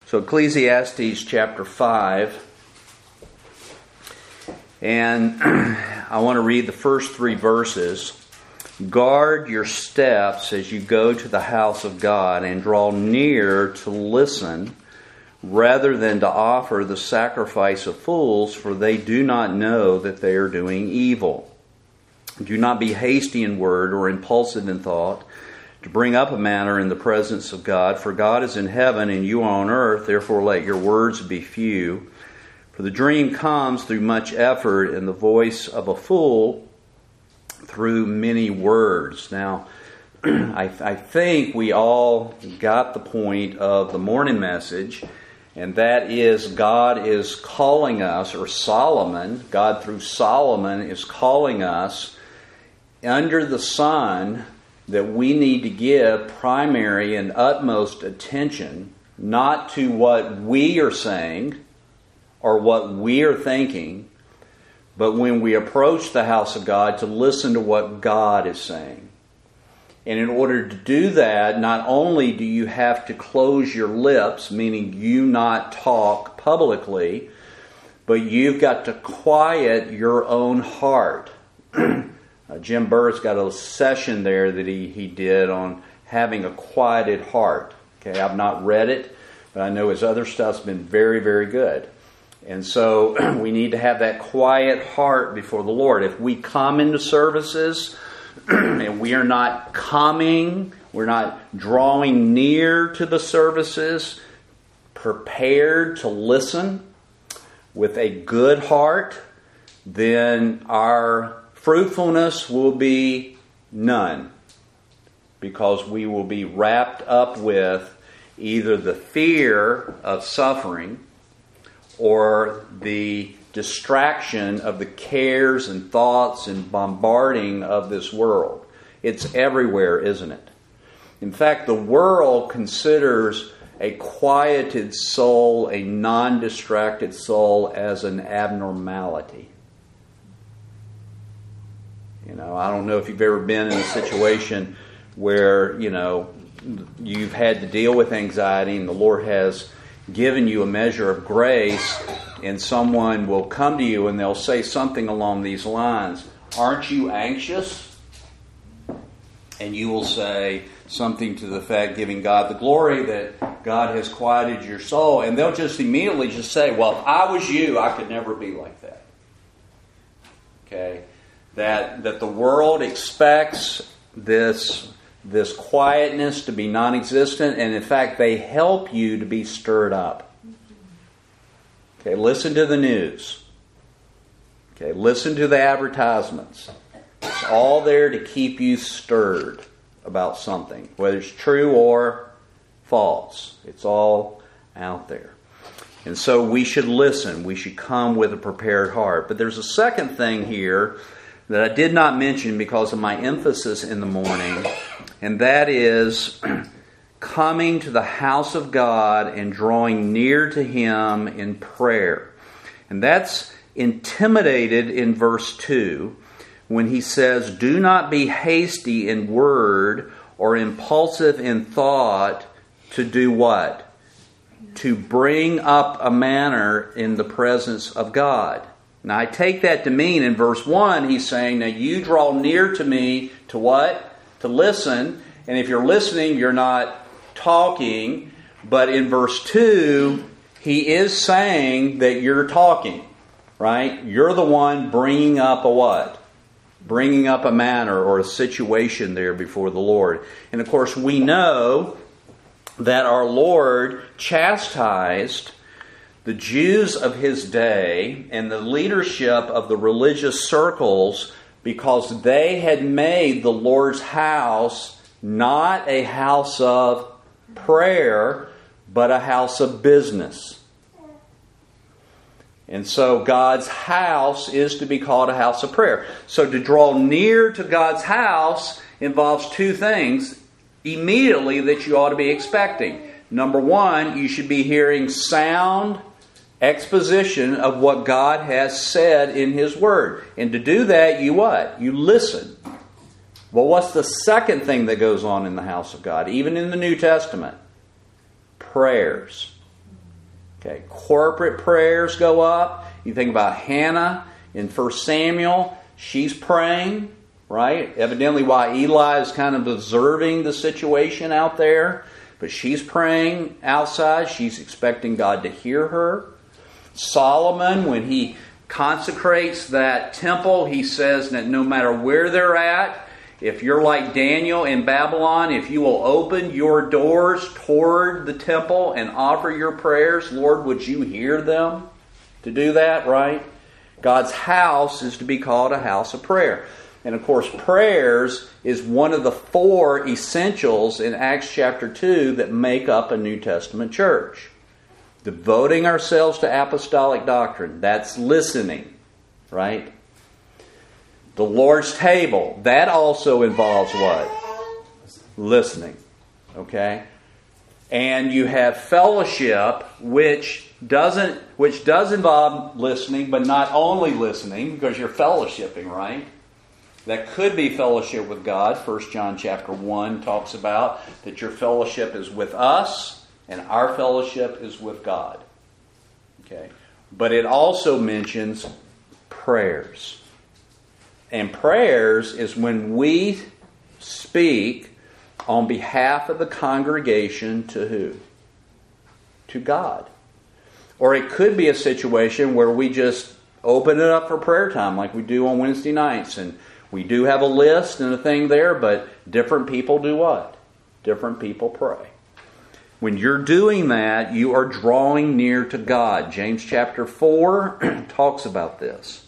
So Ecclesiastes chapter 5, and I want to read the first 3 verses. Guard your steps as you go to the house of God, and draw near to listen, rather than to offer the sacrifice of fools, for they do not know that they are doing evil. Do not be hasty in word or impulsive in thought, to bring up a matter in the presence of God. For God is in heaven and you are on earth, therefore let your words be few. For the dream comes through much effort, and the voice of a fool through many words. Now, I think we all got the point of the morning message, and that is God is calling us, or Solomon, God through Solomon is calling us under the sun, that we need to give primary and utmost attention, not to what we are saying or what we are thinking, but when we approach the house of God, to listen to what God is saying. And in order to do that, not only do you have to close your lips, meaning you not talk publicly, but you've got to quiet your own heart. Jim Burris got a session there that he did on having a quieted heart. Okay, I've not read it, but I know his other stuff's been very, very good. And so we need to have that quiet heart before the Lord. If we come into services and we are not coming, we're not drawing near to the services, prepared to listen with a good heart, then our fruitfulness will be none, because we will be wrapped up with either the fear of suffering or the distraction of the cares and thoughts and bombarding of this world. It's everywhere, isn't it? In fact, the world considers a quieted soul, a non-distracted soul, as an abnormality. I don't know if you've ever been in a situation where, you've had to deal with anxiety and the Lord has given you a measure of grace, and someone will come to you and they'll say something along these lines, "Aren't you anxious?" And you will say something to the effect, giving God the glory that God has quieted your soul. And they'll just immediately just say, "Well, if I was you, I could never be like that." Okay? That the world expects this quietness to be non-existent, and in fact they help you to be stirred up. Okay, listen to the news. Okay, listen to the advertisements. It's all there to keep you stirred about something, whether it's true or false. It's all out there. And so we should listen. We should come with a prepared heart. But there's a second thing here that I did not mention because of my emphasis in the morning, and that is coming to the house of God and drawing near to Him in prayer. And that's intimidated in verse 2 when he says, "Do not be hasty in word or impulsive in thought to do what? To bring up a matter in the presence of God." Now I take that to mean in verse 1, he's saying, now you draw near to me to what? To listen. And if you're listening, you're not talking. But in verse 2, he is saying that you're talking, right? You're the one bringing up a what? Bringing up a matter or a situation there before the Lord. And of course we know that our Lord chastised the Jews of His day and the leadership of the religious circles because they had made the Lord's house not a house of prayer, but a house of business. And so God's house is to be called a house of prayer. So to draw near to God's house involves two things immediately that you ought to be expecting. Number one, you should be hearing sound exposition of what God has said in His Word. And to do that, you what? You listen. Well, what's the second thing that goes on in the house of God, even in the New Testament? Prayers. Okay, corporate prayers go up. You think about Hannah in 1 Samuel. She's praying, right? Evidently why Eli is kind of observing the situation out there. But she's praying outside. She's expecting God to hear her. Solomon, when he consecrates that temple, he says that no matter where they're at, if you're like Daniel in Babylon, if you will open your doors toward the temple and offer your prayers, Lord, would you hear them to do that, right? God's house is to be called a house of prayer. And of course, prayers is one of the 4 essentials in Acts chapter 2 that make up a New Testament church. Devoting ourselves to apostolic doctrine, that's listening, right? The Lord's table, that also involves what? Listening. Okay? And you have fellowship, which does involve listening, but not only listening, because you're fellowshipping, right? That could be fellowship with God. 1 John chapter 1 talks about that your fellowship is with us, and our fellowship is with God. Okay? But it also mentions prayers. And prayers is when we speak on behalf of the congregation to who? To God. Or it could be a situation where we just open it up for prayer time like we do on Wednesday nights. And we do have a list and a thing there, but different people do what? Different people pray. When you're doing that, you are drawing near to God. James chapter 4 talks about this.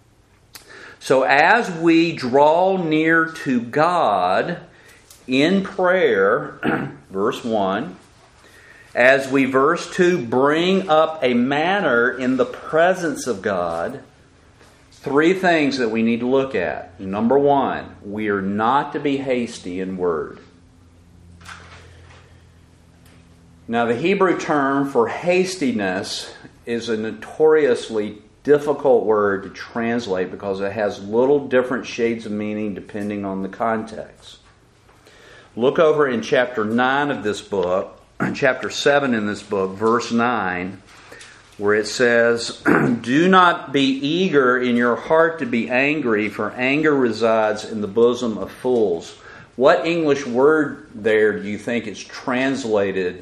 So as we draw near to God in prayer, verse 1, as we, verse 2, bring up a matter in the presence of God, 3 things that we need to look at. Number 1, we are not to be hasty in word. Now, the Hebrew term for hastiness is a notoriously difficult word to translate because it has little different shades of meaning depending on the context. Look over in chapter 9 of this book, chapter 7 in this book, verse 9, where it says, "Do not be eager in your heart to be angry, for anger resides in the bosom of fools." What English word there do you think is translated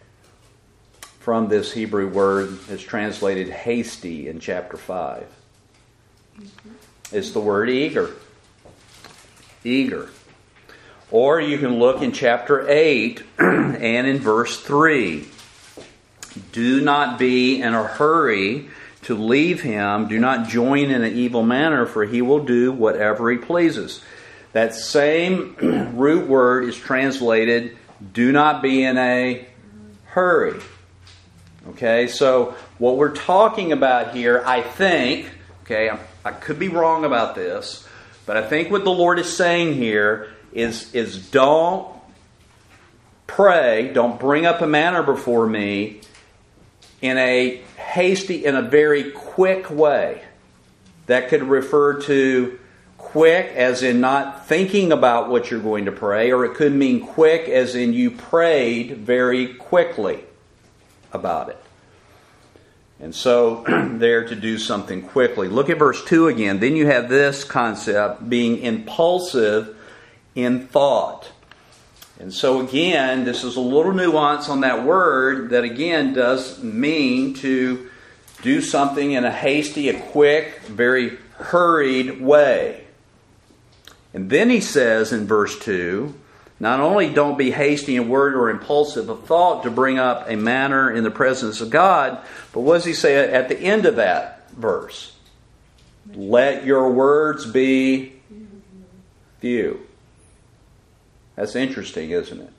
from this Hebrew word that's translated hasty in chapter 5? It's the word eager. Eager. Or you can look in chapter 8 and in verse 3. "Do not be in a hurry to leave him. Do not join in an evil manner, for he will do whatever he pleases." That same root word is translated, "Do not be in a hurry." Okay, so what we're talking about here, I think, okay, I could be wrong about this, but I think what the Lord is saying here is don't pray, don't bring up a matter before me in a hasty, in a very quick way. That could refer to quick as in not thinking about what you're going to pray, or it could mean quick as in you prayed very quickly about it. And so there to do something quickly. Look at verse 2 again. Then you have this concept, being impulsive in thought. And so again, this is a little nuance on that word that again does mean to do something in a hasty, a quick, very hurried way. And then he says in verse 2, not only don't be hasty in word or impulsive of thought to bring up a matter in the presence of God, but what does he say at the end of that verse? Let your words be few. That's interesting, isn't it?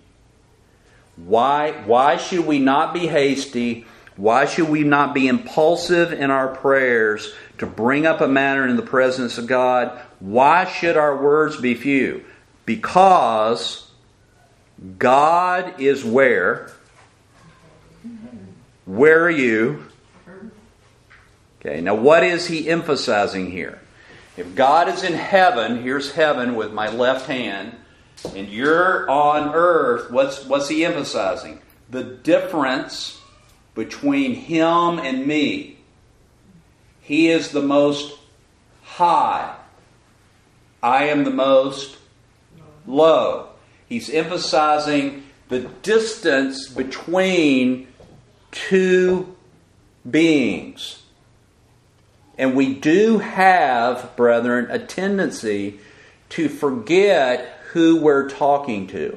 Why should we not be hasty? Why should we not be impulsive in our prayers to bring up a matter in the presence of God? Why should our words be few? Because God is where? Where are you? Okay, now what is he emphasizing here? If God is in heaven, here's heaven with my left hand, and you're on earth, what's he emphasizing? The difference between Him and me. He is the most high. I am the most low. He's emphasizing the distance between two beings. And we do have, brethren, a tendency to forget who we're talking to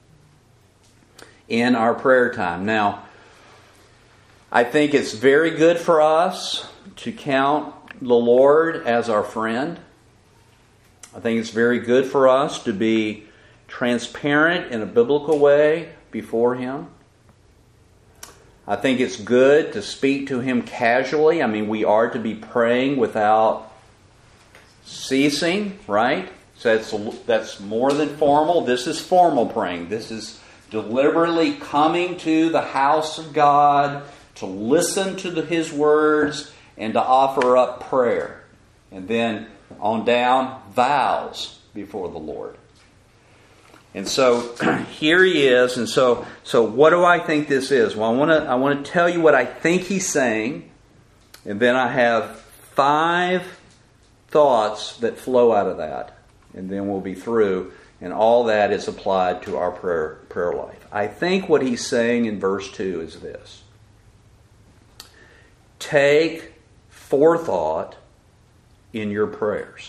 in our prayer time. Now, I think it's very good for us to count the Lord as our friend. I think it's very good for us to be transparent in a biblical way before Him. I think it's good to speak to Him casually. I mean, we are to be praying without ceasing, right? So that's more than formal. This is formal praying. This is deliberately coming to the house of God to listen to His words and to offer up prayer. And then on down, vows before the Lord. And so here he is. And so what do I think this is? Well, I want to tell you what I think he's saying. And then I have 5 thoughts that flow out of that. And then we'll be through. And all that is applied to our prayer life. I think what he's saying in verse 2 is this. Take forethought in your prayers.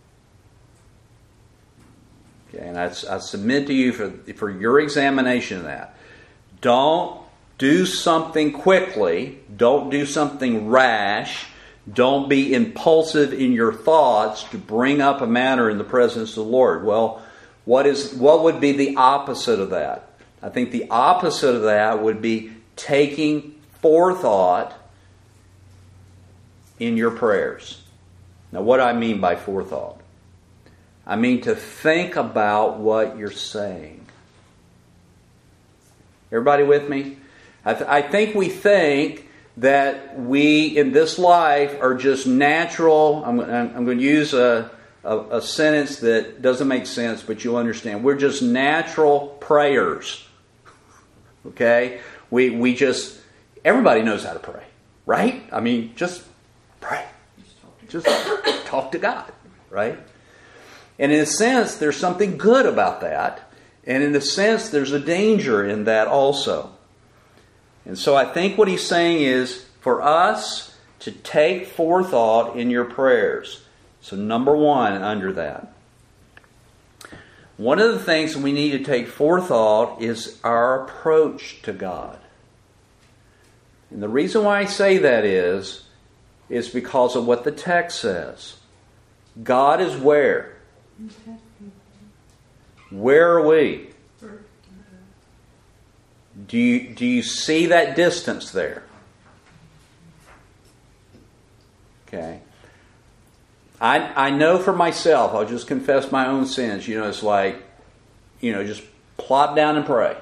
Okay, and I submit to you for your examination of that. Don't do something quickly. Don't do something rash. Don't be impulsive in your thoughts to bring up a matter in the presence of the Lord. Well, what would be the opposite of that? I think the opposite of that would be taking forethought in your prayers. Now, what do I mean by forethought? I mean to think about what you're saying. Everybody with me? I think we think that we, in this life, are just natural. I'm going to use a sentence that doesn't make sense, but you'll understand. We're just natural prayers. Okay? We just, everybody knows how to pray. Right? I mean, just pray. Just talk to God. Right? And in a sense, there's something good about that. And in a sense, there's a danger in that also. And so I think what he's saying is for us to take forethought in your prayers. So number 1 under that. One of the things we need to take forethought is our approach to God. And the reason why I say that is because of what the text says. God is where? Where are we? Do you see that distance there? Okay. I know for myself, I'll just confess my own sins. It's like, just plop down and pray.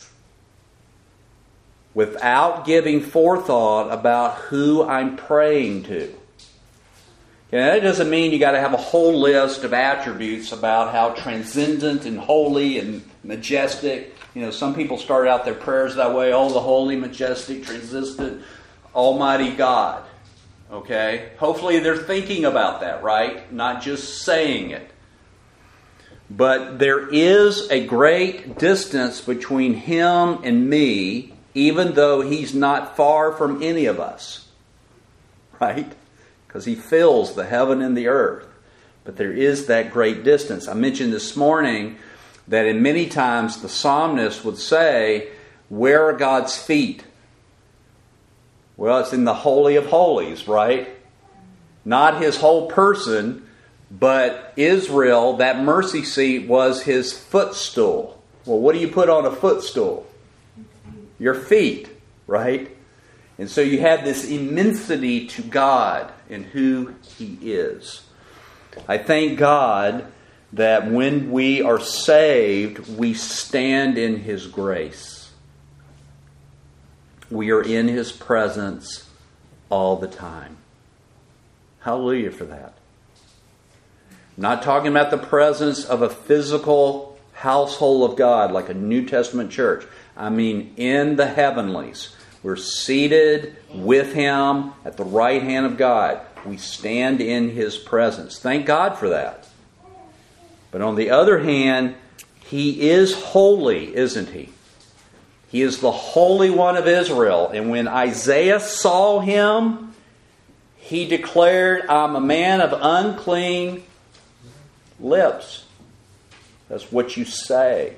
Without giving forethought about who I'm praying to. Okay, that doesn't mean you got to have a whole list of attributes about how transcendent and holy and majestic. Some people start out their prayers that way. Oh, the holy, majestic, transcendent, almighty God. Okay? Hopefully they're thinking about that, right? Not just saying it. But there is a great distance between Him and me, even though He's not far from any of us. Right? Because He fills the heaven and the earth. But there is that great distance. I mentioned this morning that in many times the psalmist would say, where are God's feet? Well, it's in the Holy of Holies, right? Not His whole person, but Israel, that mercy seat was His footstool. Well, what do you put on a footstool? Your feet, right? And so you have this immensity to God and who He is. I thank God that when we are saved, we stand in His grace. We are in His presence all the time. Hallelujah for that. I'm not talking about the presence of a physical household of God like a New Testament church. I mean in the heavenlies. We're seated with Him at the right hand of God. We stand in His presence. Thank God for that. But on the other hand, He is holy, isn't He? He is the Holy One of Israel. And when Isaiah saw Him, he declared, I'm a man of unclean lips. That's what you say.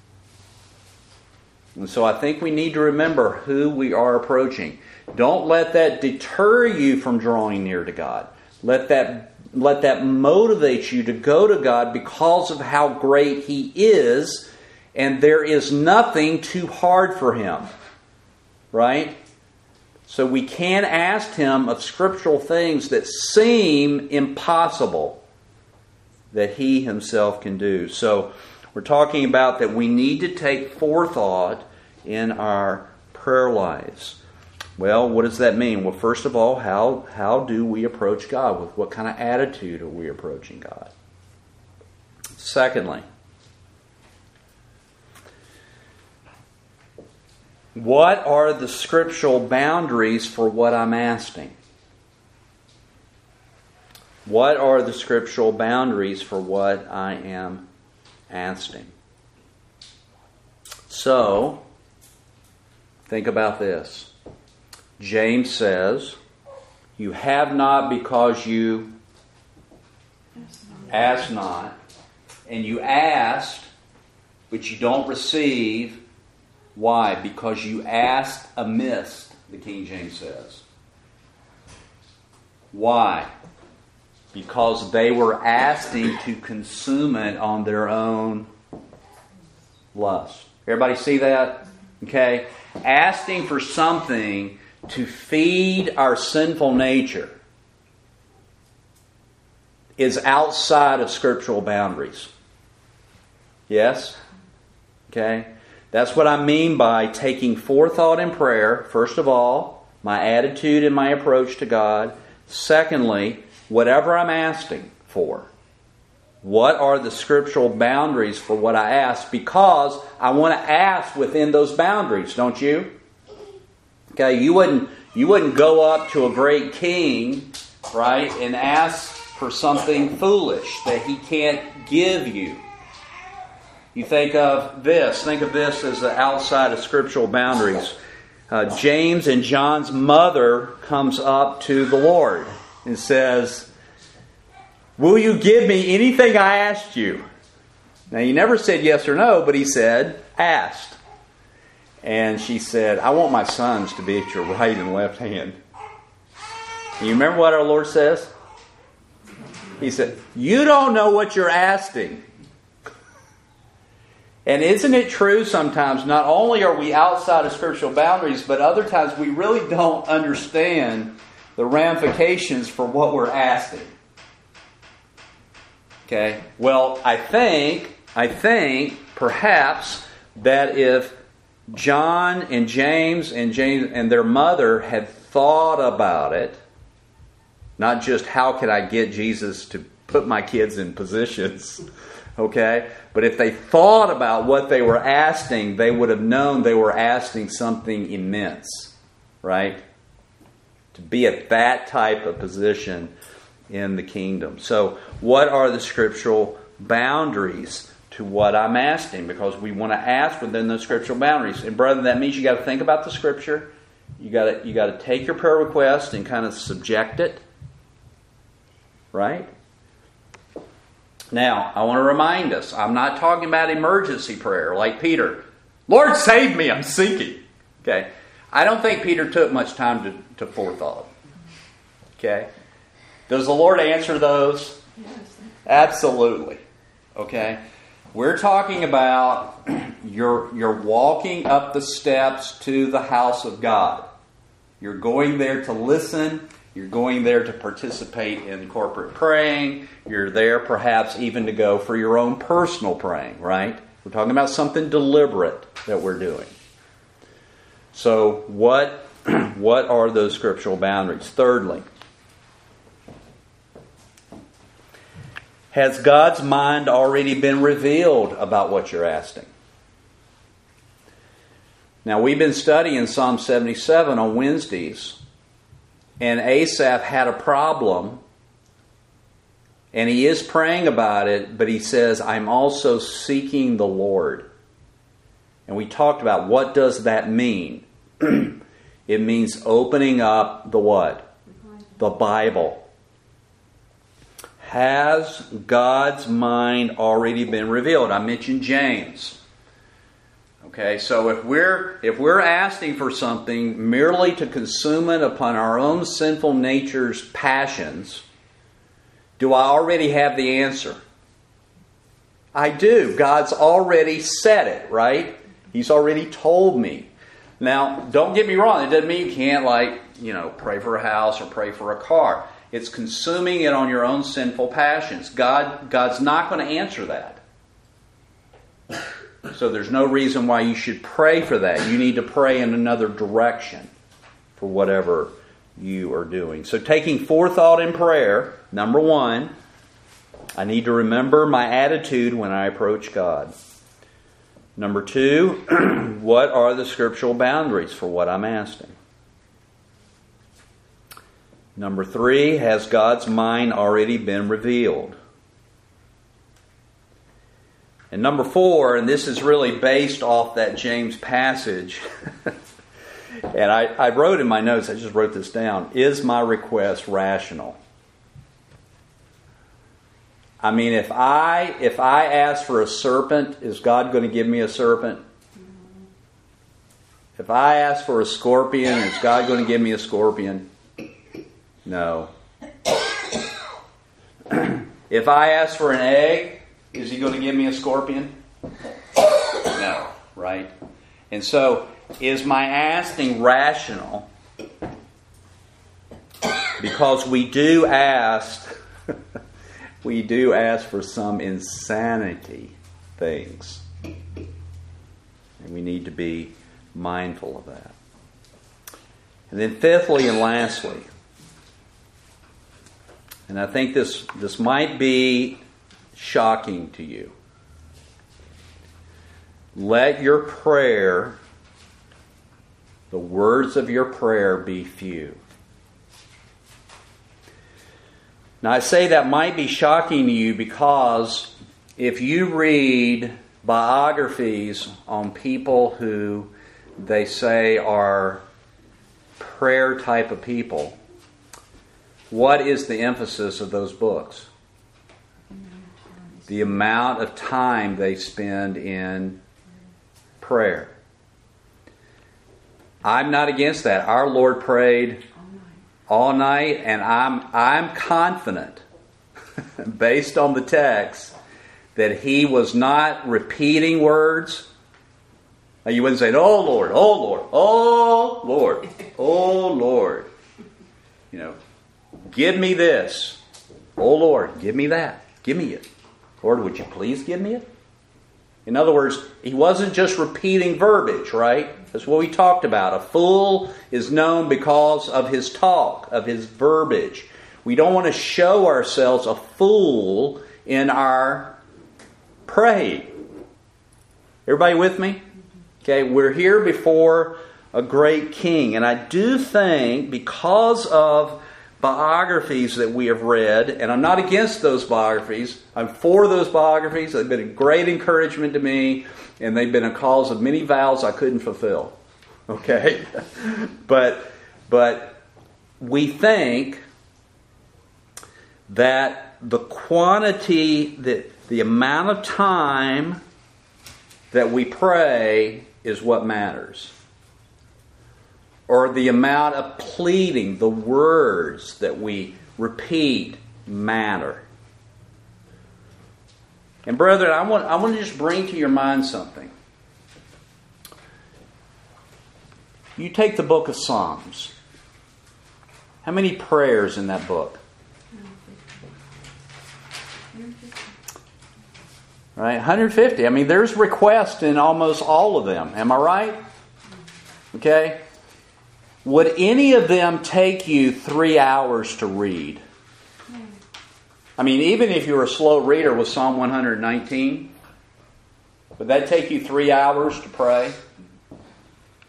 And so I think we need to remember who we are approaching. Don't let that deter you from drawing near to God. Let that motivate you to go to God because of how great He is, and there is nothing too hard for Him. Right? So we can ask Him of scriptural things that seem impossible that He Himself can do. So we're talking about that we need to take forethought in our prayer lives. Well, what does that mean? Well, first of all, how do we approach God? With what kind of attitude are we approaching God? Secondly, what are the scriptural boundaries for what I'm asking? What are the scriptural boundaries for what I am asking? So, think about this. James says, you have not because you ask not. And you asked, but you don't receive. Why? Because you asked amiss, the King James says. Why? Because they were asking to consume it on their own lust. Everybody see that? Okay? Asking for something to feed our sinful nature is outside of scriptural boundaries. Yes? Okay? That's what I mean by taking forethought in prayer. First of all, my attitude and my approach to God. Secondly, whatever I'm asking for. What are the scriptural boundaries for what I ask? Because I want to ask within those boundaries, don't you? Okay, you wouldn't go up to a great king, right, and ask for something foolish that he can't give you. You think of this as outside of scriptural boundaries. James and John's mother comes up to the Lord and says, will you give me anything I asked you? Now, he never said yes or no, but he said, asked. And she said, I want my sons to be at your right and left hand. And you remember what our Lord says? He said, you don't know what you're asking. And isn't it true sometimes, not only are we outside of spiritual boundaries, but other times we really don't understand the ramifications for what we're asking. Okay? Well, I think perhaps that if John and James and their mother had thought about it, not just how could I get Jesus to put my kids in positions, okay? But if they thought about what they were asking, they would have known they were asking something immense, right? To be at that type of position in the kingdom. So, what are the scriptural boundaries to what I'm asking? Because we want to ask within those scriptural boundaries. And brother, that means you got to think about the scripture. You got to take your prayer request and kind of subject it, right? Now, I want to remind us, I'm not talking about emergency prayer like Peter. Lord, save me, I'm sinking. Okay? I don't think Peter took much time to forethought. Okay? Does the Lord answer those? Yes. Absolutely. Okay? We're talking about you're walking up the steps to the house of God. You're going there to listen. You're going there to participate in corporate praying. You're there perhaps even to go for your own personal praying, right? We're talking about something deliberate that we're doing. So what are those scriptural boundaries? Thirdly, has God's mind already been revealed about what you're asking? Now, we've been studying Psalm 77 on Wednesdays, and Asaph had a problem, and he is praying about it, but he says, I'm also seeking the Lord. And we talked about what does that mean. It means opening up the what? The Bible. Has God's mind already been revealed? I mentioned James. Okay, so if we're asking for something merely to consume it upon our own sinful nature's passions, do I already have the answer? I do. God's already said it, right? He's already told me. Now, don't get me wrong. It doesn't mean you can't, pray for a house or pray for a car. It's consuming it on your own sinful passions. God's not going to answer that. So there's no reason why you should pray for that. You need to pray in another direction for whatever you are doing. So taking forethought in prayer, number one, I need to remember my attitude when I approach God. Number two, what are the scriptural boundaries for what I'm asking? Number three, has God's mind already been revealed? And number four, and this is really based off that James passage, and I wrote in my notes, I just wrote this down, is my request rational? I mean, if I ask for a serpent, is God going to give me a serpent? If I ask for a scorpion, is God going to give me a scorpion? No. If I ask for an egg, is He going to give me a scorpion? No, right? And so, is my asking rational? Because we do ask for some insanity things. And we need to be mindful of that. And then fifthly and lastly, and I think this might be shocking to you. Let your prayer, the words of your prayer, be few. Now, I say that might be shocking to you because if you read biographies on people who they say are prayer type of people, what is the emphasis of those books? The amount of time they spend in prayer. I'm not against that. Our Lord prayed all night, and I'm confident, based on the text, that He was not repeating words. Now, you wouldn't say, "Oh Lord, oh Lord, oh Lord, oh Lord." Give me this. Oh Lord, give me that. Give me it. Lord, would you please give me it? In other words, He wasn't just repeating verbiage, right? That's what we talked about. A fool is known because of his talk, of his verbiage. We don't want to show ourselves a fool in our praying. Everybody with me? Okay, we're here before a great king. And I do think because of biographies that we have read, and I'm not against those biographies, I'm for those biographies. They've been a great encouragement to me, and they've been a cause of many vows I couldn't fulfill. Okay? But we think that the quantity, the amount of time that we pray is what matters. Or the amount of pleading, the words that we repeat matter. And brethren, I want to just bring to your mind something. You take the book of Psalms. How many prayers in that book? Right, 150. I mean, there's requests in almost all of them. Am I right? Okay. Would any of them take you 3 hours to read? I mean, even if you were a slow reader with Psalm 119, would that take you 3 hours to pray?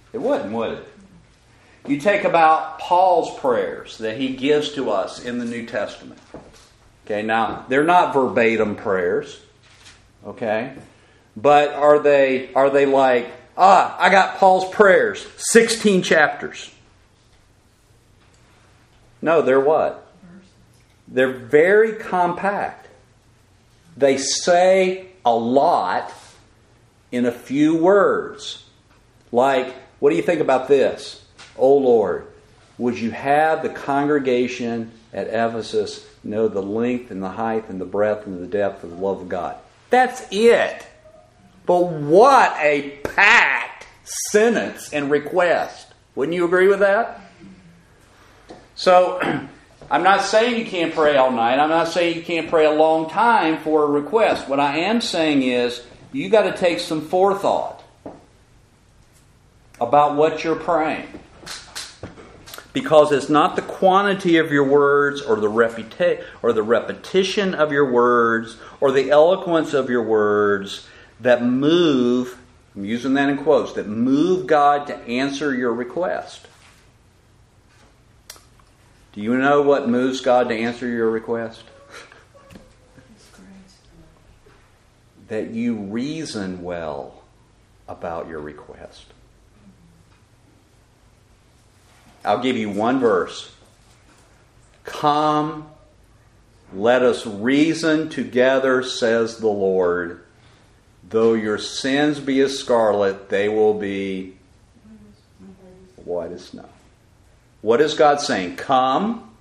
It wouldn't, would it? You take about Paul's prayers that he gives to us in the New Testament. Okay, now, they're not verbatim prayers. Okay? But are they like, I got Paul's prayers, 16 chapters. No, they're what? They're very compact. They say a lot in a few words. Like, what do you think about this? O Lord, would you have the congregation at Ephesus know the length and the height and the breadth and the depth of the love of God? That's it. But what a packed sentence and request. Wouldn't you agree with that? So, I'm not saying you can't pray all night. I'm not saying you can't pray a long time for a request. What I am saying is, you got to take some forethought about what you're praying. Because it's not the quantity of your words or the repetition of your words or the eloquence of your words that move, I'm using that in quotes, that move God to answer your request. Do you know what moves God to answer your request? That you reason well about your request. I'll give you one verse. Come, let us reason together, says the Lord. Though your sins be as scarlet, they will be white as snow. What is God saying? Come.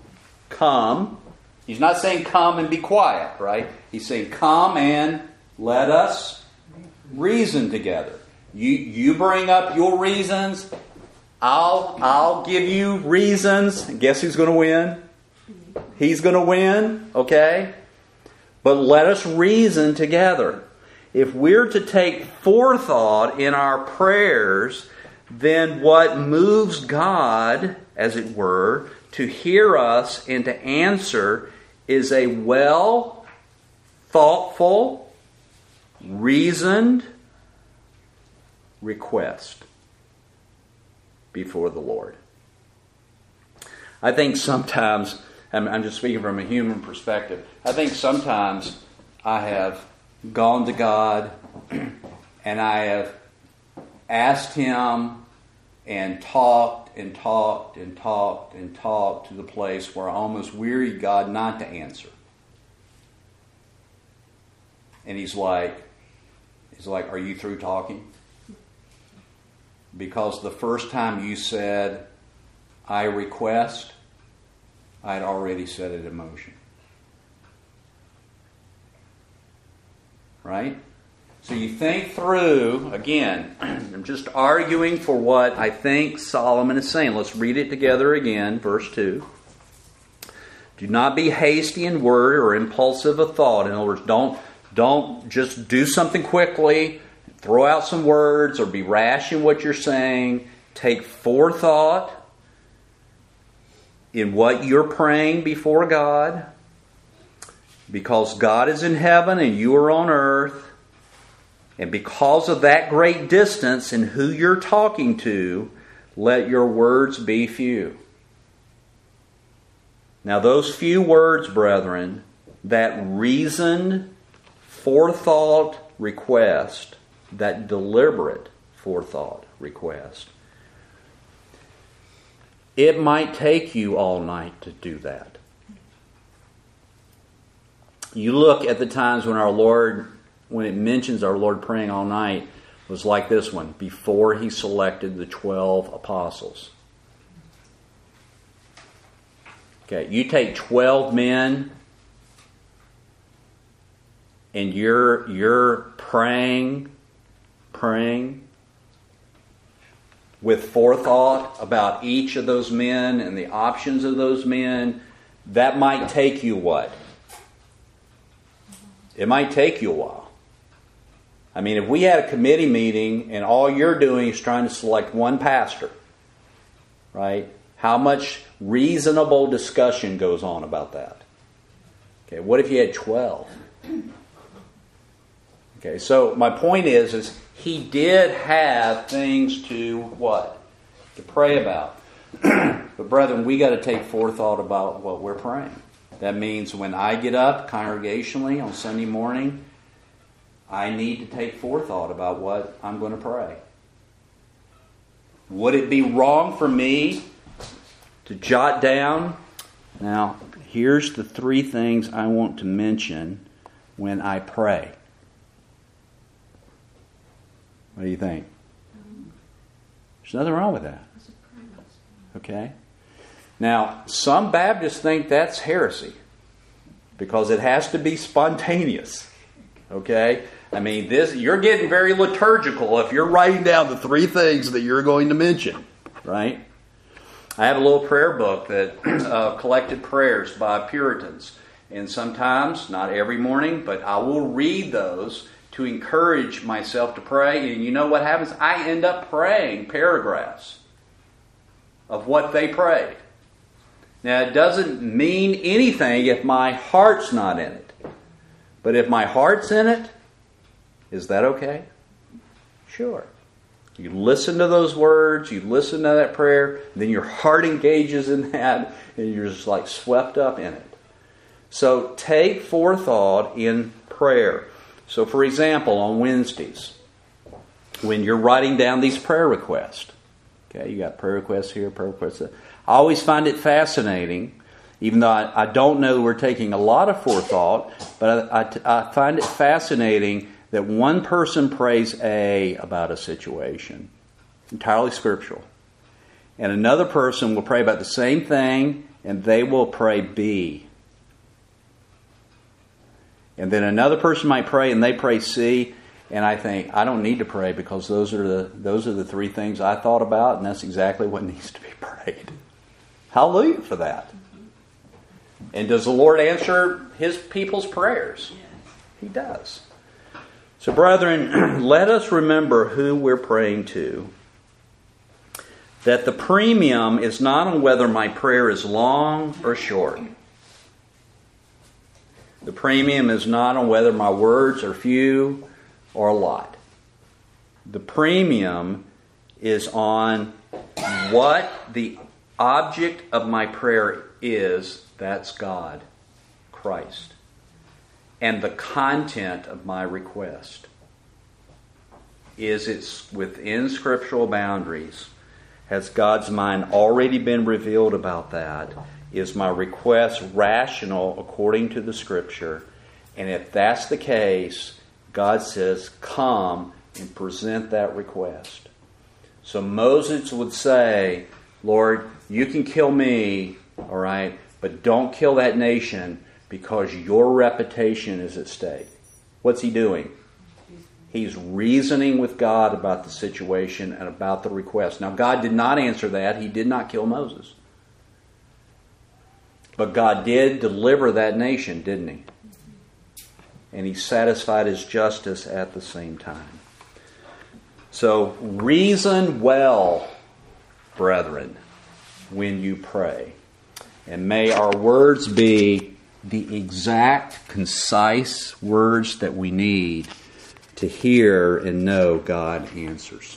He's not saying come and be quiet, right? He's saying come and let us reason together. You bring up your reasons. I'll give you reasons. And guess who's going to win? He's going to win, okay? But let us reason together. If we're to take forethought in our prayers, then what moves God, as it were, to hear us and to answer is a well, thoughtful, reasoned request before the Lord. I think sometimes, I'm just speaking from a human perspective, I think sometimes I have gone to God and I have asked Him and talked to the place where I almost wearied God not to answer. And He's like, are you through talking? Because the first time you said, I request, I'd already set it in motion. Right? So you think through, again, I'm just arguing for what I think Solomon is saying. Let's read it together again, verse 2. Do not be hasty in word or impulsive of thought. In other words, don't just do something quickly, throw out some words, or be rash in what you're saying. Take forethought in what you're praying before God, because God is in heaven and you are on earth. And because of that great distance in who you're talking to, let your words be few. Now those few words, brethren, that reasoned forethought request, that deliberate forethought request, it might take you all night to do that. You look at the times when our Lord, when it mentions our Lord praying all night, was like this one, before He selected the 12 apostles. Okay, you take 12 men and you're praying with forethought about each of those men and the options of those men. That might take you what? It might take you a while. I mean, if we had a committee meeting and all you're doing is trying to select one pastor, right? How much reasonable discussion goes on about that? Okay, what if you had 12? Okay, so my point is he did have things to what? To pray about. But brethren, we got to take forethought about what we're praying. That means when I get up congregationally on Sunday morning, I need to take forethought about what I'm going to pray. Would it be wrong for me to jot down? Now, here's the 3 things I want to mention when I pray. What do you think? There's nothing wrong with that. Okay? Now, some Baptists think that's heresy because it has to be spontaneous. Okay? I mean, you're getting very liturgical if you're writing down the 3 things that you're going to mention, right? I have a little prayer book that collected prayers by Puritans. And sometimes, not every morning, but I will read those to encourage myself to pray. And you know what happens? I end up praying paragraphs of what they prayed. Now, it doesn't mean anything if my heart's not in it. But if my heart's in it, is that okay? Sure. You listen to those words, you listen to that prayer, then your heart engages in that, and you're just like swept up in it. So take forethought in prayer. So for example, on Wednesdays, when you're writing down these prayer requests, okay, you got prayer requests here, prayer requests there. I always find it fascinating, even though I don't know we're taking a lot of forethought, but I find it fascinating that one person prays A about a situation, entirely scriptural, and another person will pray about the same thing, and they will pray B. And then another person might pray, and they pray C, and I think, I don't need to pray because those are the 3 things I thought about, and that's exactly what needs to be prayed. Hallelujah for that. And does the Lord answer His people's prayers? He does. So, brethren, let us remember who we're praying to. That the premium is not on whether my prayer is long or short. The premium is not on whether my words are few or a lot. The premium is on what the object of my prayer is. That's God, Christ. And the content of my request. Is it within scriptural boundaries? Has God's mind already been revealed about that? Is my request rational according to the Scripture? And if that's the case, God says, come and present that request. So Moses would say, Lord, you can kill me, all right, but don't kill that nation because your reputation is at stake. What's he doing? He's reasoning with God about the situation and about the request. Now, God did not answer that. He did not kill Moses. But God did deliver that nation, didn't He? And He satisfied His justice at the same time. So, reason well, brethren, when you pray. And may our words be the exact, concise words that we need to hear and know God answers.